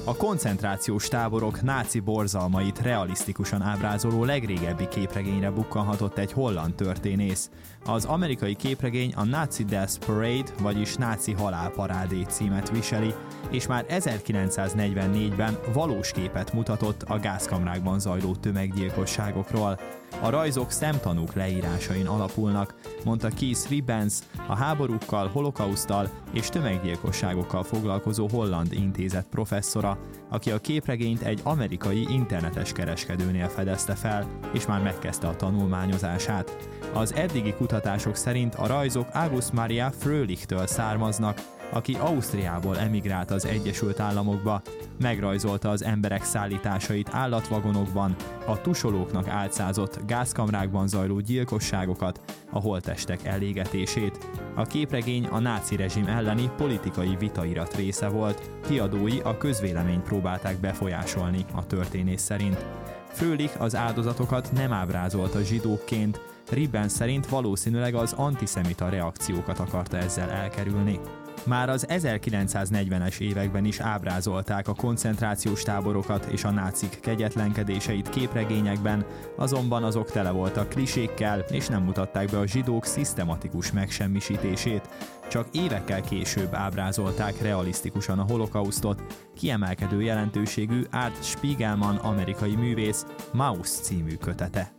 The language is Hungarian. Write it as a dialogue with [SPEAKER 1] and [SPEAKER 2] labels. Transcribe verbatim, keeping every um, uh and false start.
[SPEAKER 1] A koncentrációs táborok náci borzalmait realisztikusan ábrázoló legrégebbi képregényre bukkanhatott egy holland történész. Az amerikai képregény a Nazi Death Parade, vagyis Náci halálparádé címet viseli, és már ezerkilencszáznegyvennégyben valós képet mutatott a gázkamrákban zajló tömeggyilkosságokról. A rajzok szemtanúk leírásain alapulnak, mondta Keith Ribbens, a háborúkkal, holokauszttal és tömeggyilkosságokkal foglalkozó holland intézet professzora, aki a képregényt egy amerikai internetes kereskedőnél fedezte fel, és már megkezdte a tanulmányozását. Az eddigi kutatások szerint a rajzok August Maria Fröhlich-től származnak, aki Ausztriából emigrált az Egyesült Államokba, megrajzolta az emberek szállításait állatvagonokban, a tusolóknak álcázott gázkamrákban zajló gyilkosságokat, a holttestek elégetését. A képregény a náci rezsim elleni politikai vitairat része volt, kiadói a közvéleményt próbálták befolyásolni, a történész szerint. Fröhlich az áldozatokat nem ábrázolta zsidókként, Ribbens szerint valószínűleg az antiszemita reakciókat akarta ezzel elkerülni. Már az ezerkilencszáznegyvenes években is ábrázolták a koncentrációs táborokat és a nácik kegyetlenkedéseit képregényekben, azonban azok tele voltak klisékkel, és nem mutatták be a zsidók szisztematikus megsemmisítését. Csak évekkel később ábrázolták realisztikusan a holokausztot, kiemelkedő jelentőségű Art Spiegelman amerikai művész Maus című kötete.